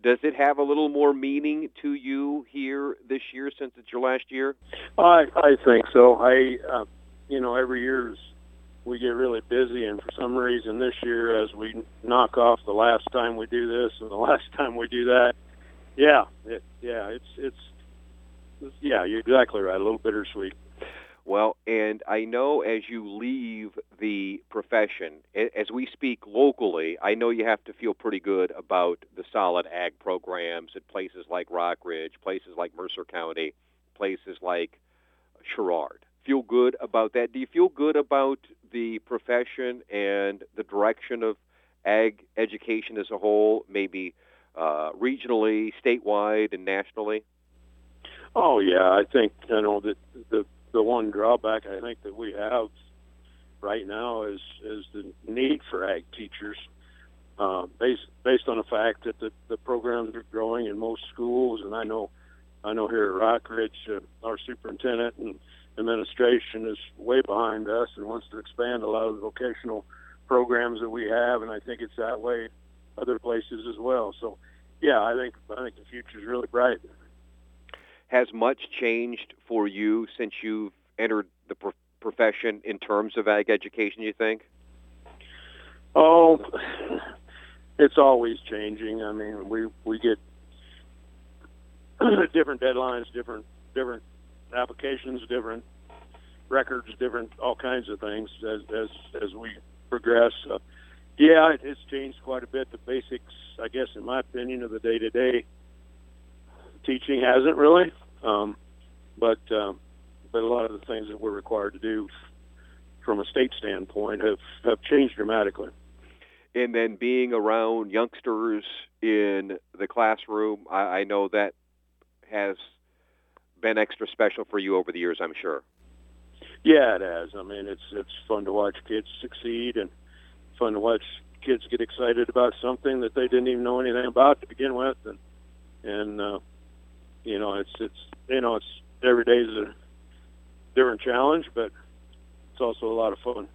Does it have a little more meaning to you here this year since it's your last year? I think so. Every year we get really busy, and for some reason this year, as we knock off the last time we do this and the last time we do that, you're exactly right. A little bittersweet. Well, and I know as you leave the profession, as we speak locally, I know you have to feel pretty good about the solid ag programs at places like Rockridge, places like Mercer County, places like Sherrard. Feel good about that? Do you feel good about the profession and the direction of ag education as a whole, maybe regionally, statewide, and nationally? Oh yeah, I think that the one drawback I think that we have right now is the need for ag teachers, based on the fact that the programs are growing in most schools, and I know here at Rockridge, our superintendent and administration is way behind us and wants to expand a lot of the vocational programs that we have, and I think it's that way other places as well. So, yeah, I think the future is really bright. Has much changed for you since you've entered the profession in terms of ag education, you think? Oh, it's always changing. I mean, we get different deadlines, different applications, different records, different all kinds of things as we progress. It's changed quite a bit. The basics, I guess, in my opinion, of the day-to-day teaching hasn't really, but a lot of the things that we're required to do from a state standpoint have changed dramatically. And then being around youngsters in the classroom, I know that has been extra special for you over the years, I'm sure. Yeah, it has. I mean, it's fun to watch kids succeed and fun to watch kids get excited about something that they didn't even know anything about to begin with, and it's every day is a different challenge, but it's also a lot of fun.